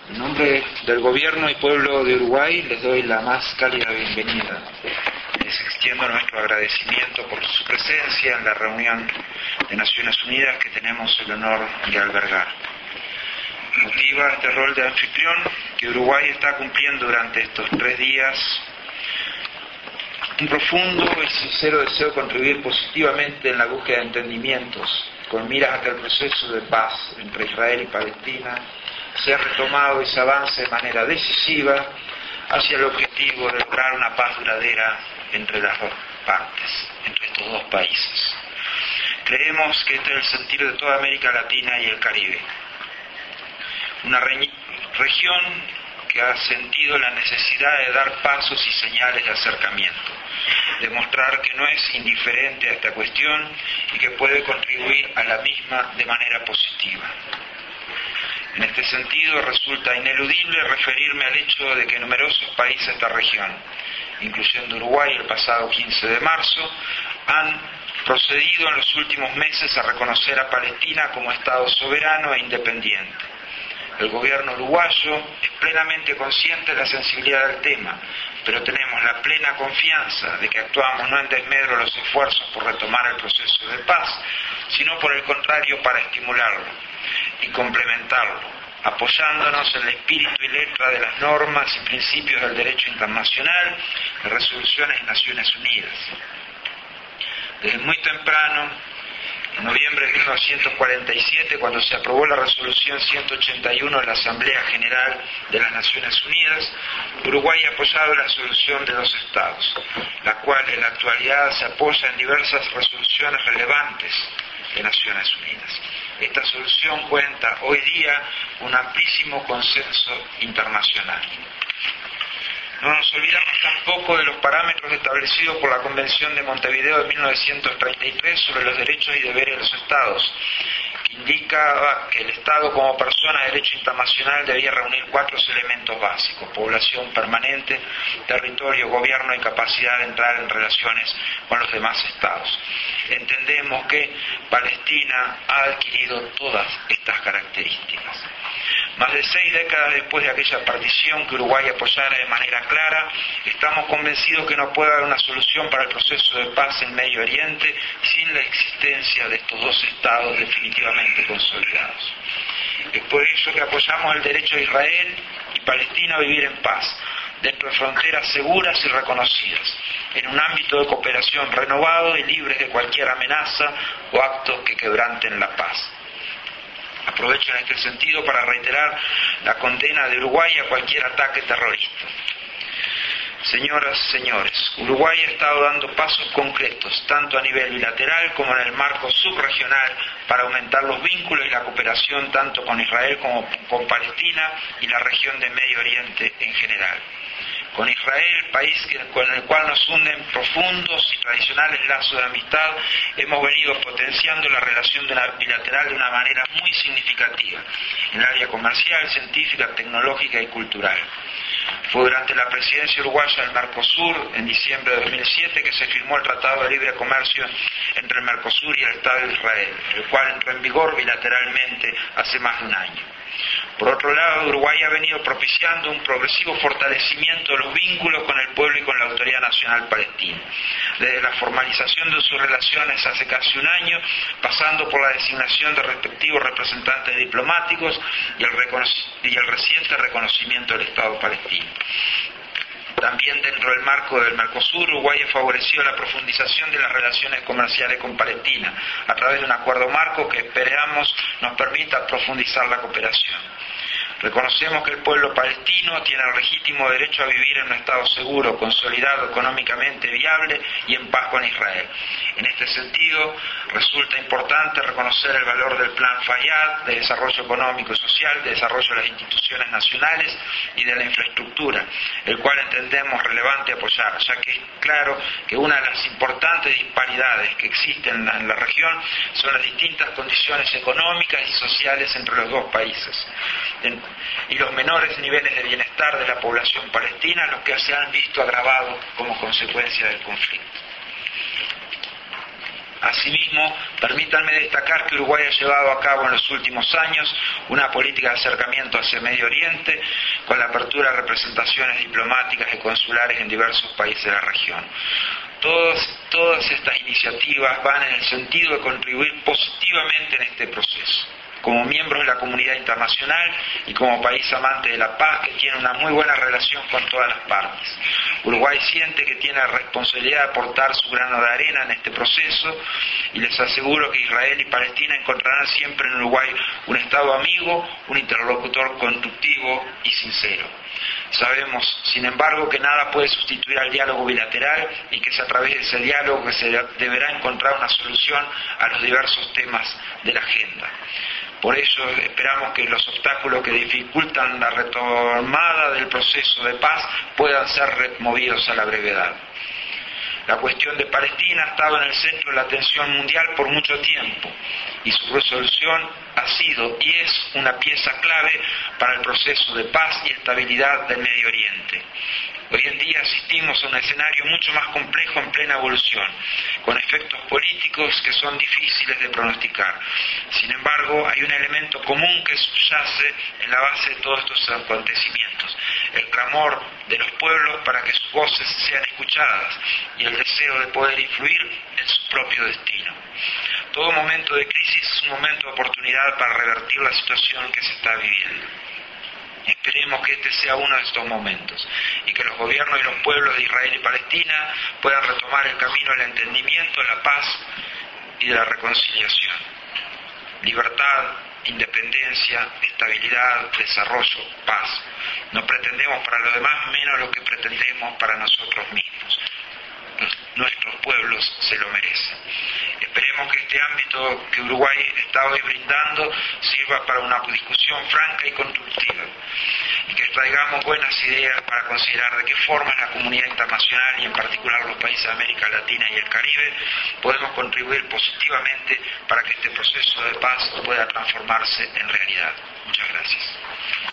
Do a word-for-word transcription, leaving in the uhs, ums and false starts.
En nombre del Gobierno y Pueblo de Uruguay les doy la más cálida bienvenida. Les extiendo nuestro agradecimiento por su presencia en la reunión de Naciones Unidas que tenemos el honor de albergar. Motiva este rol de anfitrión que Uruguay está cumpliendo durante estos tres días un profundo y sincero deseo de contribuir positivamente en la búsqueda de entendimientos, con miras a que el proceso de paz entre Israel y Palestina sea retomado y se avance de manera decisiva hacia el objetivo de lograr una paz duradera entre las dos partes, entre estos dos países. Creemos que este es el sentir de toda América Latina y el Caribe. Una re- región que ha sentido la necesidad de dar pasos y señales de acercamiento, demostrar que no es indiferente a esta cuestión y que puede contribuir a la misma de manera positiva. En este sentido, resulta ineludible referirme al hecho de que numerosos países de esta región, incluyendo Uruguay el pasado quince de marzo, han procedido en los últimos meses a reconocer a Palestina como Estado soberano e independiente. El gobierno uruguayo es plenamente consciente de la sensibilidad del tema, pero tenemos la plena confianza de que actuamos no en desmedro de los esfuerzos por retomar el proceso de paz, sino por el contrario para estimularlo y complementarlo, apoyándonos en el espíritu y letra de las normas y principios del derecho internacional, de resoluciones de Naciones Unidas. Desde muy temprano, en noviembre de mil novecientos cuarenta y siete, cuando se aprobó la resolución ciento ochenta y uno de la Asamblea General de las Naciones Unidas, Uruguay ha apoyado la solución de dos estados, la cual en la actualidad se apoya en diversas resoluciones relevantes de Naciones Unidas. Esta solución cuenta hoy día con un amplísimo consenso internacional. No nos olvidamos tampoco de los parámetros establecidos por la Convención de Montevideo de mil novecientos treinta y tres sobre los derechos y deberes de los Estados, que indicaba que el Estado como persona de derecho internacional debía reunir cuatro elementos básicos: población permanente, territorio, gobierno y capacidad de entrar en relaciones con los demás Estados. Entendemos que Palestina ha adquirido todas estas características. Más de seis décadas después de aquella partición que Uruguay apoyara de manera clara, estamos convencidos que no puede haber una solución para el proceso de paz en Medio Oriente sin la existencia de estos dos estados definitivamente consolidados. Es por ello que apoyamos el derecho de Israel y Palestina a vivir en paz, dentro de fronteras seguras y reconocidas, en un ámbito de cooperación renovado y libre de cualquier amenaza o actos que quebranten la paz. Aprovecho en este sentido para reiterar la condena de Uruguay a cualquier ataque terrorista. Señoras, señores, Uruguay ha estado dando pasos concretos, tanto a nivel bilateral como en el marco subregional, para aumentar los vínculos y la cooperación tanto con Israel como con Palestina y la región de Medio Oriente en general. Con Israel, país con el cual nos unen profundos y tradicionales lazos de amistad, hemos venido potenciando la relación bilateral de una manera muy significativa en el área comercial, científica, tecnológica y cultural. Fue durante la presidencia uruguaya del Mercosur, en diciembre de dos mil siete, que se firmó el Tratado de Libre Comercio entre el Mercosur y el Estado de Israel, el cual entró en vigor bilateralmente hace más de un año. Por otro lado, Uruguay ha venido propiciando un progresivo fortalecimiento de los vínculos con el pueblo y con la Autoridad Nacional Palestina, desde la formalización de sus relaciones hace casi un año, pasando por la designación de respectivos representantes diplomáticos y el, reconoc- y el reciente reconocimiento del Estado palestino. También dentro del marco del Mercosur, Uruguay ha favorecido la profundización de las relaciones comerciales con Palestina a través de un acuerdo marco que esperamos nos permita profundizar la cooperación. Reconocemos que el pueblo palestino tiene el legítimo derecho a vivir en un Estado seguro, consolidado, económicamente viable y en paz con Israel. En este sentido, resulta importante reconocer el valor del Plan Fayad de desarrollo económico y social, de desarrollo de las instituciones nacionales y de la infraestructura, el cual entendemos relevante apoyar, ya que es claro que una de las importantes disparidades que existen en la, en la región son las distintas condiciones económicas y sociales entre los dos países. En, y los menores niveles de bienestar de la población palestina, los que se han visto agravados como consecuencia del conflicto. Asimismo, permítanme destacar que Uruguay ha llevado a cabo en los últimos años una política de acercamiento hacia Medio Oriente con la apertura de representaciones diplomáticas y consulares en diversos países de la región. Todos, todas estas iniciativas van en el sentido de contribuir positivamente en este proceso. Como miembros de la comunidad internacional y como país amante de la paz que tiene una muy buena relación con todas las partes, Uruguay siente que tiene la responsabilidad de aportar su grano de arena en este proceso y les aseguro que Israel y Palestina encontrarán siempre en Uruguay un Estado amigo, un interlocutor constructivo y sincero. Sabemos, sin embargo, que nada puede sustituir al diálogo bilateral y que es a través de ese diálogo que se deberá encontrar una solución a los diversos temas de la agenda. Por ello, esperamos que los obstáculos que dificultan la retomada del proceso de paz puedan ser removidos a la brevedad. La cuestión de Palestina ha estado en el centro de la atención mundial por mucho tiempo y su resolución ha sido y es una pieza clave para el proceso de paz y estabilidad del Medio Oriente. Hoy en día asistimos a un escenario mucho más complejo en plena evolución, con efectos políticos que son difíciles de pronosticar. Sin embargo, hay un elemento común que subyace en la base de todos estos acontecimientos: el clamor de los pueblos para que sus voces sean escuchadas y el deseo de poder influir en su propio destino. Todo momento de crisis es un momento de oportunidad para revertir la situación que se está viviendo. Esperemos que este sea uno de estos momentos y que los gobiernos y los pueblos de Israel y Palestina puedan retomar el camino del entendimiento, la paz y de la reconciliación. Libertad, independencia, estabilidad, desarrollo, paz. No pretendemos para los demás menos lo que pretendemos para nosotros mismos. Nuestros pueblos se lo merecen. Esperemos que este ámbito que Uruguay está hoy brindando sirva para una discusión franca y constructiva y que traigamos buenas ideas para considerar de qué forma la comunidad internacional y en particular los países de América Latina y el Caribe podemos contribuir positivamente para que este proceso de paz pueda transformarse en realidad. Muchas gracias.